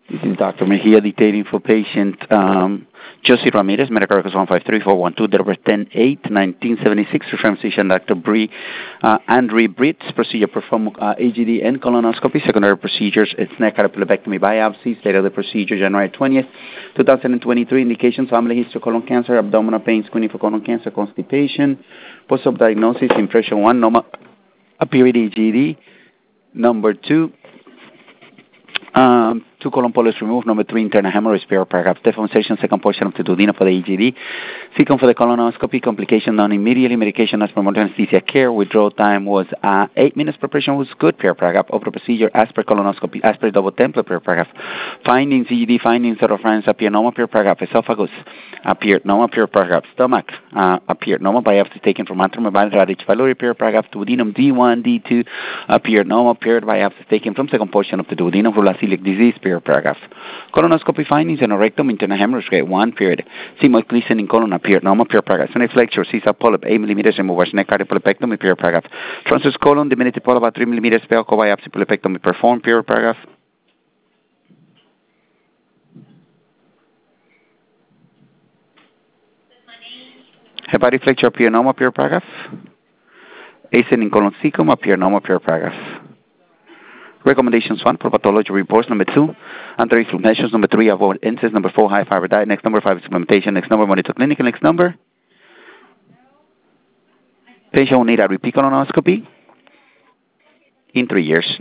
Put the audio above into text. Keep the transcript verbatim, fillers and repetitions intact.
This is Doctor Mejia dictating for patient um, Josie Ramirez, medical records one five three four one two, date of birth ten eight nineteen seventy-six, reference physician Doctor Bree, uh, Andre Britz, procedure perform uh, A G D and colonoscopy, secondary procedures, it's neck capillobectomy biopsy, date of the procedure January twentieth, twenty twenty-three, indications, family history, colon cancer, abdominal pain, screening for colon cancer, constipation, post-op diagnosis, impression one, normal, a period A G D, number two, Um, two colon polyps removed. Number three, internal hemorrhage, pair paragraph. Demonstration, second portion of the duodenum for the E G D. Second for the colonoscopy, complication done immediately. Medication as per modern anesthesia care. Withdrawal time was uh, eight minutes. Preparation was good, pair paragraph. Over procedure as per colonoscopy, as per double template, pair paragraph. Findings, E G D findings, of reference appear normal, pair paragraph. Esophagus appeared normal, pair paragraph. Stomach uh, appeared normal. Biopsy taken from antrum radish pylori, pair paragraph. Duodenum D one, D two appeared normal. Paired biopsy taken from second portion of the duodenum for celiac disease, period, paragraph. Colonoscopy findings in a rectum, internal hemorrhage, grade one, period. Sigmoid gleason in colon appeared normal, period, paragraph. Next lecture, C-cell polyp, eight millimeters, removers, neck polypectomy, period, paragraph. Transverse colon, diminutive polyp, about three millimeters, pelco biopsy, polypectomy performed, period, paragraph. Hepatic flexure appear normal, period, paragraph. Acin in colon cecum appear normal, period, paragraph. Recommendations one, for pathology reports. Number two, anti-reflux measures. Number three, avoid incest. Number four, high fiber diet. Next number five, supplementation. Next number, monitor clinical. Next number, patient will need a repeat colonoscopy in three years.